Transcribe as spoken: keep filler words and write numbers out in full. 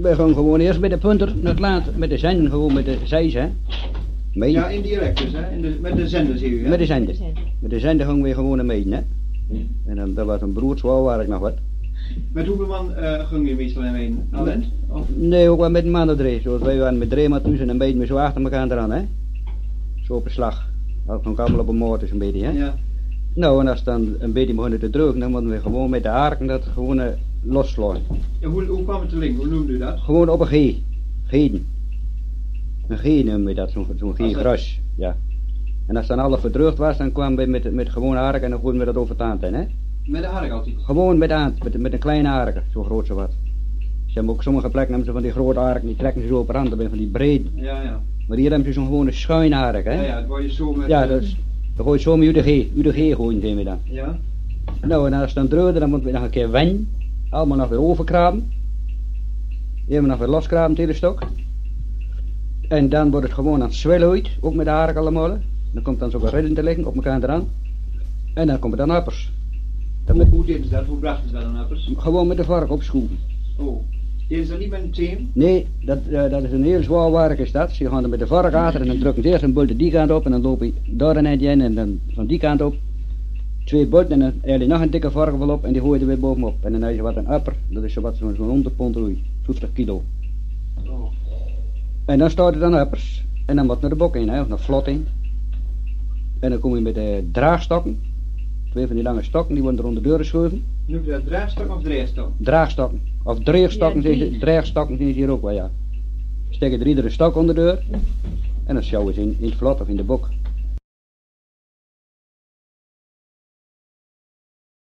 We gaan gewoon eerst met de punter, nog later met de zender, gewoon met de zeis, hè. Mee. Ja, in direct dus, hè? In de, met de zender zie u, hè? Met de zender. Met de zender gaan we gewoon mee, hè. En dan, dat was een broedswouw waar ik nog wat. Met hoeveel man uh, ging je meestal heen? Alleen? Of? Nee, ook wel met een man of drie. Zoals wij waren met drie maar tussen en een beetje met zo achter elkaar eraan, hè. Zo op een slag. Dat kwam allemaal op een motor een beetje, hè. Ja. Nou, en als het dan een beetje begon te drukken, dan moeten we gewoon met de harken dat gewoon uh, losslaan. Ja, hoe, hoe kwam het te link? Hoe noemde u dat? Gewoon op een G. Geen. Een G noemen we dat, zo'n zo G-gras. Ja. En als dan alles verdrukt was, dan kwamen we met, met gewoon harken en dan gooiden we dat over het aan, hè. Met de hark altijd? Gewoon met aan, met, met een kleine harken, zo groot zo wat. Ze hebben ook sommige plekken hebben ze van die grote harken, die trekken ze zo op de rand, dat zijn van die breed. Ja, ja. Maar hier hebben ze zo'n gewone schuin hark, hè. Ja, ja, dat word je zo met... Ja, dat is, dan gooi je zo met U D G, U D G gooien zien we dan. Ja. Nou, en als het dan dreurde, dan moeten we nog een keer wennen. Allemaal nog weer overkraben. Even nog weer loskraben, het hele stok. En dan wordt het gewoon aan het zwellen uit, ook met de hark allemaal. Dan komt dan zo'n redding te liggen op elkaar eraan. En dan komen dan appers. Hoe, met... hoe deden ze dat? Hoe brachten ze dat dan appers? Gewoon met de vark opschroeven. Oh. Deden ze dat niet met een team? Nee, dat, uh, dat is een heel zwaar werk is dat. Ze gaan er met de vark achter en dan drukken ze eerst een bulten die kant op en dan loop je daar een eindje in en dan van die kant op. Twee bulten en dan eigenlijk nog een dikke vark wel op en die gooi je er weer bovenop. En dan heb je wat een upper, dat is zo wat zo'n zo honderd pond roei, vijftig kilo. Oh. En dan staat er dan uppers. En dan wat naar de bok in, hè, of naar vlot in. En dan kom je met de draagstokken. Twee van die lange stokken, die worden er onder de deur geschoven. Noem je dat draagstok of dreegstok? Draagstokken. Of dreigstokken, Ja, ja, dreigstokken zijn hier ook wel, ja. Steken er iedere stok onder de deur. En dan sjouwen ze in, in het vlot of in de bok.